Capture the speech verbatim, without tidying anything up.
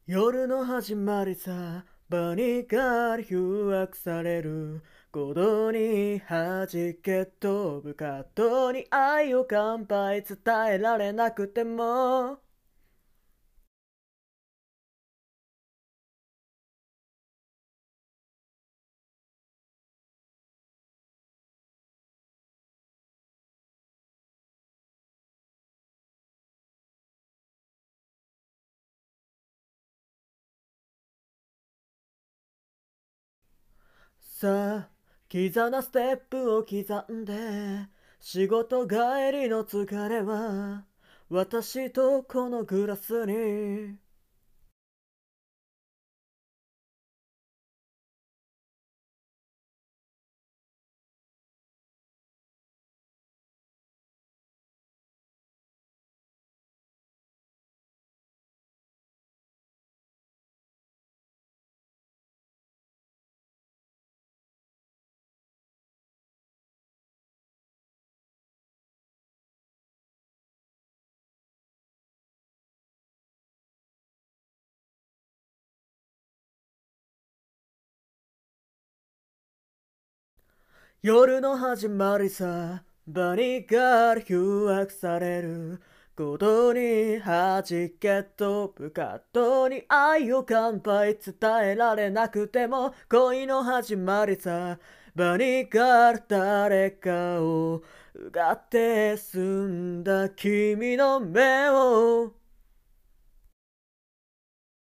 夜の始まりさ、場にがり誘惑される鼓動に弾け飛ぶ葛藤に愛を乾杯伝えられなくても、さあキザなステップを刻んで、仕事帰りの疲れは私とこのグラスに。夜の始まりさ、場にがり誘惑されることに弾け飛ぶ葛藤に愛を乾杯伝えられなくても、恋の始まりさ、場にがる誰かをうがって澄んだ君の目を